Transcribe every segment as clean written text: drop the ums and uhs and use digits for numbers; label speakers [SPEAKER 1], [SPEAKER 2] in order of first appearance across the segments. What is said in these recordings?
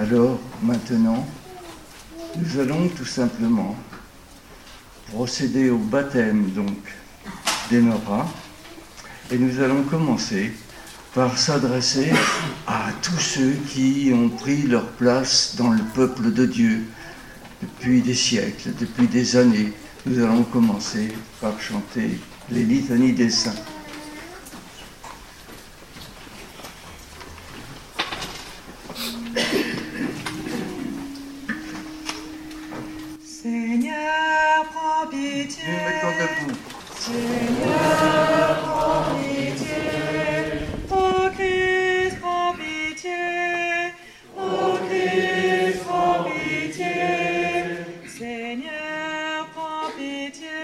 [SPEAKER 1] Alors, maintenant, nous allons tout simplement procéder au baptême donc d'Enora et nous allons commencer par s'adresser à tous ceux qui ont pris leur place dans le peuple de Dieu depuis des siècles, depuis des années. Nous allons commencer par chanter les litanies des saints.
[SPEAKER 2] Seigneur, prends pitié.
[SPEAKER 1] Nous mettons debout.
[SPEAKER 2] Seigneur, prends pitié. Ô Christ, prends pitié. Ô Christ, prends pitié. Seigneur, prends pitié.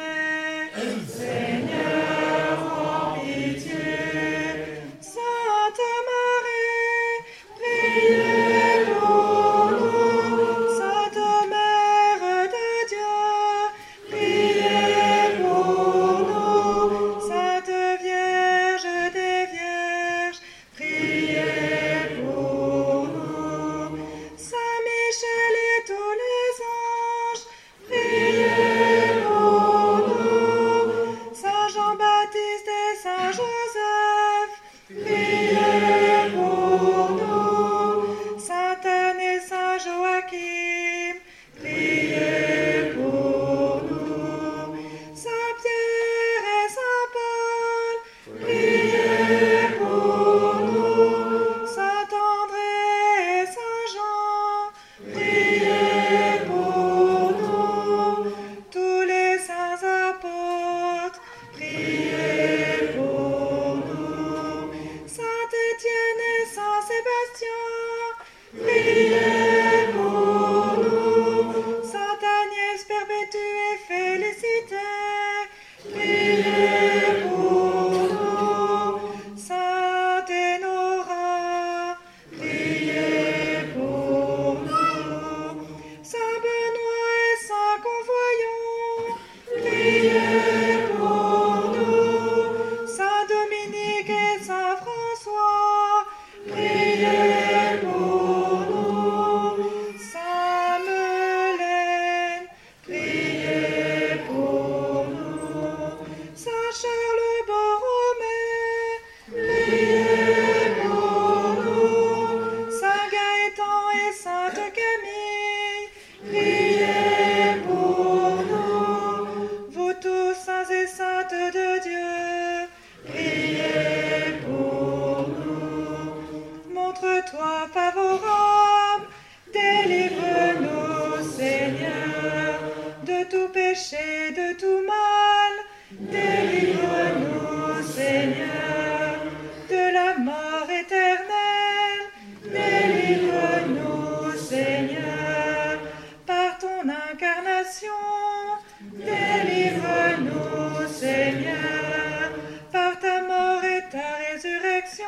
[SPEAKER 2] Seigneur, prends pitié. Sainte Marie, priez pour nous. Sainte Mère de Dieu, priez pour nous. Sainte Vierge des Vierges, priez pour nous. Saint Michel et tous les anges, priez pour nous. Saint Jean-Baptiste et Saint Joseph, priez pour nous. Sainte Anne et Saint Joachim, priez pour nous. Saint Pierre et Saint Paul, priez pour nous. Saint André et Saint Jean, priez pour nous. Tous les saints apôtres, priez pour nous. Saint Étienne et Saint Sébastien, priez pour nous. Sainte Agnès Perpétue et Félicité, priez pour nous. Sainte Enora, priez pour nous. Saint Benoît et Saint Convoyant, priez pour nous. Saint Dominique et Saint François, priez pour nous. Saint Melaine, priez pour nous. Saint Charles Borromée, priez pour nous. Saint Gaëtan et Sainte Camille, priez pour nous. Vous tous saints et saintes de Dieu, priez pour nous. Montre-toi favorable, délivre-nous, Seigneur, de tout péché, de tout mal. Délivre-nous, Seigneur, de la mort éternelle. Délivre-nous, Seigneur, par ton incarnation. Délivre-nous, Seigneur, par ta mort et ta résurrection.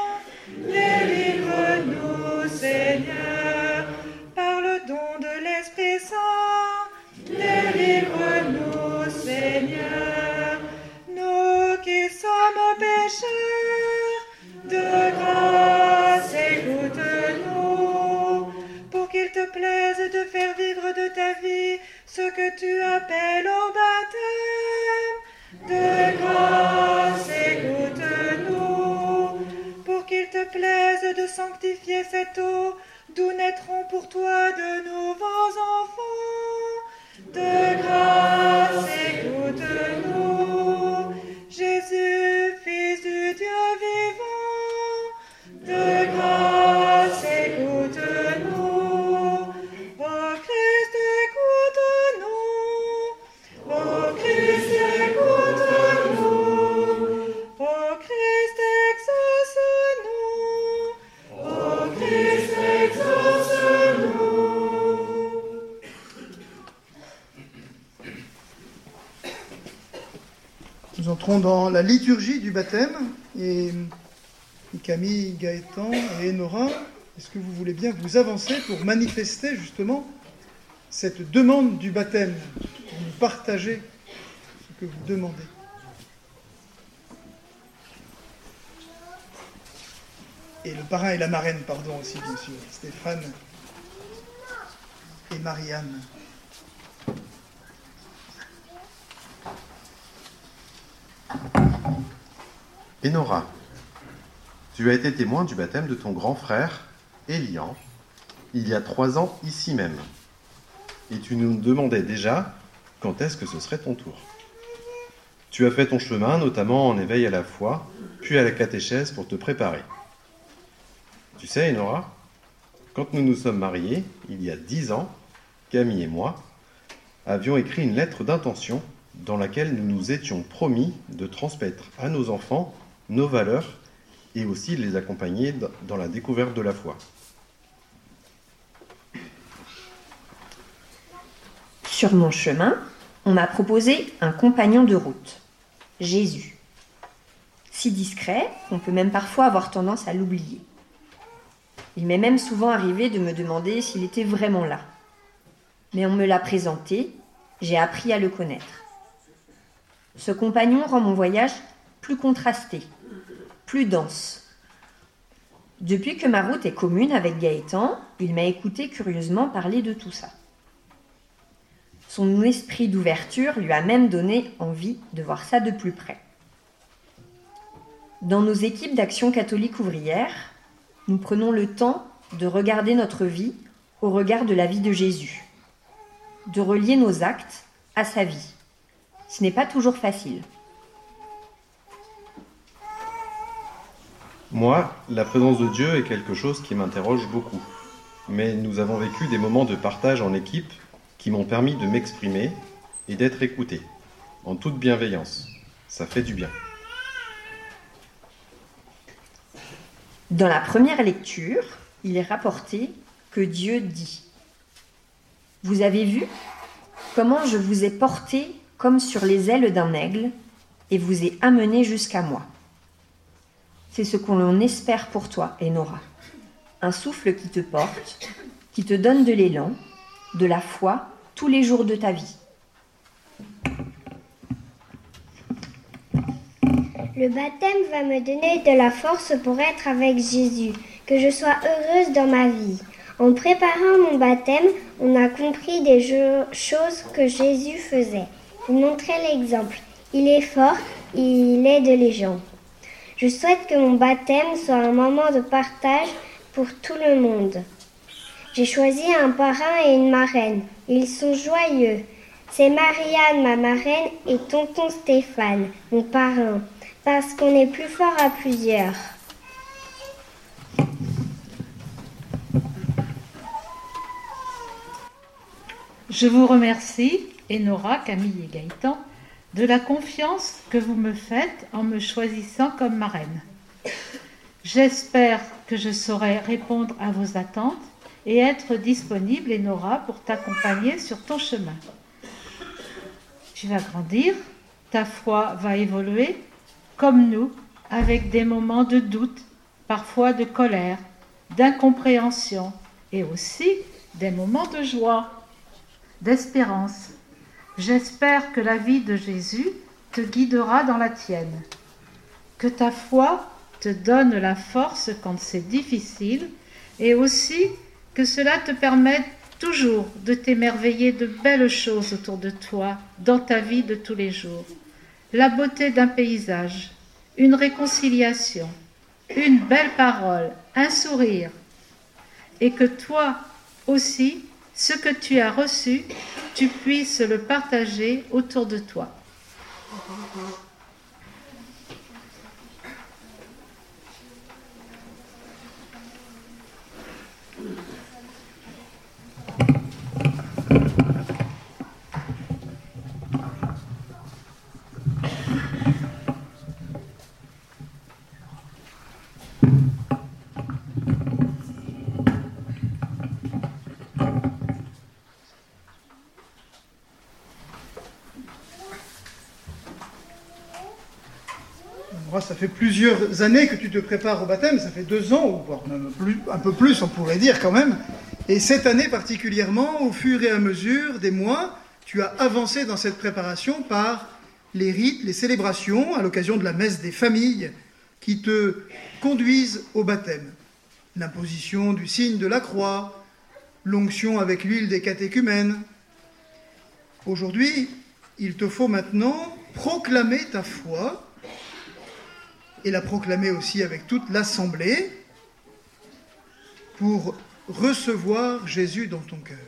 [SPEAKER 2] Délivre-nous, Seigneur, par le don de l'Esprit Saint. Délivre-nous, Seigneur, nous qui sommes pécheurs. De grâce, écoute-nous, pour qu'il te plaise de faire vivre de ta vie ce que tu appelles au baptême. De grâce, écoute-nous, pour qu'il te plaise de sanctifier cette eau d'où naîtront pour toi de nouveaux enfants. De grâce, écoute-nous, Jésus, Fils du Dieu vivant. De grâce, écoute-nous, ô Christ, écoute-nous. Ô Christ, écoute-nous. Ô Christ, exauce-nous. Ô Christ, exauce-nous.
[SPEAKER 3] Nous entrons dans la liturgie du baptême et Camille, Gaëtan et Enora, est-ce que vous voulez bien vous avancer pour manifester justement cette demande du baptême, pour nous partager ce que vous demandez? Et le parrain et la marraine, pardon aussi, bien sûr, Stéphane et Marianne.
[SPEAKER 4] Enora, tu as été témoin du baptême de ton grand frère, Elian, il y a 3 ans ici même. Et tu nous demandais déjà quand est-ce que ce serait ton tour. Tu as fait ton chemin, notamment en éveil à la foi, puis à la catéchèse pour te préparer. Tu sais, Enora, quand nous nous sommes mariés, il y a 10 ans, Camille et moi avions écrit une lettre d'intention dans laquelle nous nous étions promis de transmettre à nos enfants nos valeurs et aussi de les accompagner dans la découverte de la foi.
[SPEAKER 5] Sur mon chemin, on m'a proposé un compagnon de route, Jésus. Si discret qu'on peut même parfois avoir tendance à l'oublier. Il m'est même souvent arrivé de me demander s'il était vraiment là. Mais on me l'a présenté, j'ai appris à le connaître. Ce compagnon rend mon voyage plus contrasté, plus dense. Depuis que ma route est commune avec Gaëtan, il m'a écouté curieusement parler de tout ça. Son esprit d'ouverture lui a même donné envie de voir ça de plus près. Dans nos équipes d'Action catholique ouvrière, nous prenons le temps de regarder notre vie au regard de la vie de Jésus, de relier nos actes à sa vie. Ce n'est pas toujours facile.
[SPEAKER 4] Moi, la présence de Dieu est quelque chose qui m'interroge beaucoup. Mais nous avons vécu des moments de partage en équipe qui m'ont permis de m'exprimer et d'être écouté, en toute bienveillance. Ça fait du bien.
[SPEAKER 5] Dans la première lecture, il est rapporté que Dieu dit « Vous avez vu comment je vous ai porté comme sur les ailes d'un aigle et vous ai amené jusqu'à moi. » C'est ce qu'on espère pour toi, Enora. Un souffle qui te porte, qui te donne de l'élan, de la foi tous les jours de ta vie.
[SPEAKER 6] Le baptême va me donner de la force pour être avec Jésus, que je sois heureuse dans ma vie. En préparant mon baptême, on a compris des choses que Jésus faisait. Il montrait l'exemple. Il est fort, il aide les gens. Je souhaite que mon baptême soit un moment de partage pour tout le monde. J'ai choisi un parrain et une marraine. Ils sont joyeux. C'est Marianne, ma marraine, et tonton Stéphane, mon parrain, parce qu'on est plus fort à plusieurs.
[SPEAKER 7] Je vous remercie, Enora, Camille et Gaëtan, de la confiance que vous me faites en me choisissant comme marraine. J'espère que je saurai répondre à vos attentes et être disponible, Enora, pour t'accompagner sur ton chemin. Tu vas grandir, ta foi va évoluer, comme nous, avec des moments de doute, parfois de colère, d'incompréhension et aussi des moments de joie, d'espérance. J'espère que la vie de Jésus te guidera dans la tienne, que ta foi te donne la force quand c'est difficile et aussi que cela te permette toujours de t'émerveiller de belles choses autour de toi dans ta vie de tous les jours. La beauté d'un paysage, une réconciliation, une belle parole, un sourire, et que toi aussi, ce que tu as reçu, tu puisses le partager autour de toi.
[SPEAKER 3] Ça fait plusieurs années que tu te prépares au baptême, ça fait 2 ans, ou voire même un peu plus, on pourrait dire quand même. Et cette année particulièrement, au fur et à mesure des mois, tu as avancé dans cette préparation par les rites, les célébrations, à l'occasion de la messe des familles, qui te conduisent au baptême. L'imposition du signe de la croix, l'onction avec l'huile des catéchumènes. Aujourd'hui, il te faut maintenant proclamer ta foi et la proclamer aussi avec toute l'assemblée pour recevoir Jésus dans ton cœur.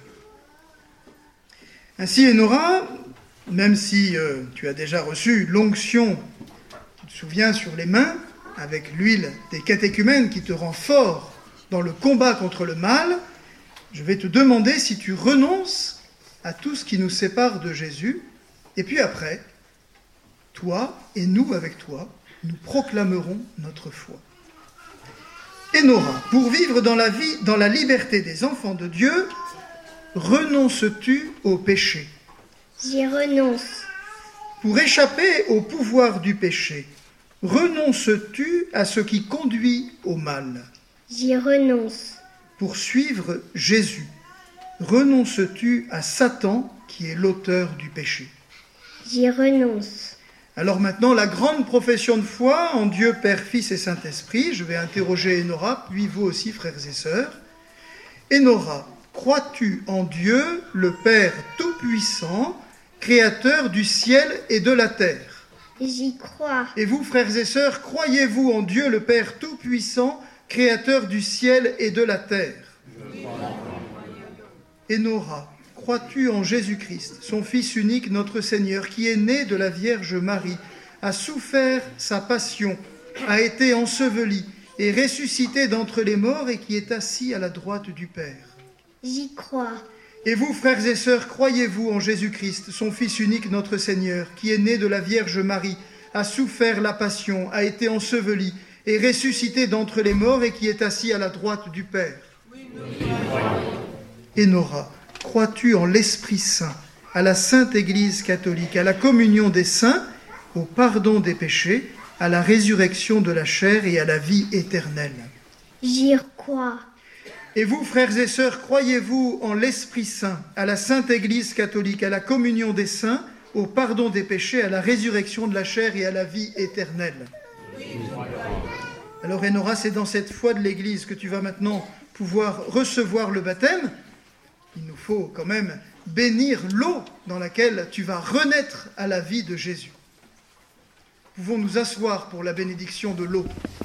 [SPEAKER 3] Ainsi, Enora, même si tu as déjà reçu l'onction, tu te souviens, sur les mains, avec l'huile des catéchumènes qui te rend fort dans le combat contre le mal, je vais te demander si tu renonces à tout ce qui nous sépare de Jésus, et puis après, toi et nous avec toi, nous proclamerons notre foi. Enora, pour vivre dans la liberté des enfants de Dieu, renonces-tu au péché?
[SPEAKER 6] J'y renonce.
[SPEAKER 3] Pour échapper au pouvoir du péché, renonces-tu à ce qui conduit au mal?
[SPEAKER 6] J'y renonce.
[SPEAKER 3] Pour suivre Jésus, renonces-tu à Satan qui est l'auteur du péché?
[SPEAKER 6] J'y renonce.
[SPEAKER 3] Alors maintenant, la grande profession de foi en Dieu, Père, Fils et Saint-Esprit. Je vais interroger Enora, puis vous aussi, frères et sœurs. Enora, crois-tu en Dieu, le Père Tout-Puissant, Créateur du ciel et de la terre?
[SPEAKER 6] J'y crois.
[SPEAKER 3] Et vous, frères et sœurs, croyez-vous en Dieu, le Père Tout-Puissant, Créateur du ciel et de la terre? Enora, crois-tu en Jésus-Christ, son Fils unique, notre Seigneur, qui est né de la Vierge Marie, a souffert sa passion, a été enseveli et ressuscité d'entre les morts et qui est assis à la droite du Père?
[SPEAKER 6] J'y crois.
[SPEAKER 3] Et vous, frères et sœurs, croyez-vous en Jésus-Christ, son Fils unique, notre Seigneur, qui est né de la Vierge Marie, a souffert la passion, a été enseveli et ressuscité d'entre les morts et qui est assis à la droite du Père? Enora, crois-tu en l'Esprit Saint, à la Sainte Église catholique, à la communion des saints, au pardon des péchés, à la résurrection de la chair et à la vie éternelle?
[SPEAKER 6] J'y crois.
[SPEAKER 3] Et vous, frères et sœurs, croyez-vous en l'Esprit Saint, à la Sainte Église catholique, à la communion des saints, au pardon des péchés, à la résurrection de la chair et à la vie éternelle? Alors Enora, c'est dans cette foi de l'Église que tu vas maintenant pouvoir recevoir le baptême. Il nous faut quand même bénir l'eau dans laquelle tu vas renaître à la vie de Jésus. Pouvons nous asseoir pour la bénédiction de l'eau.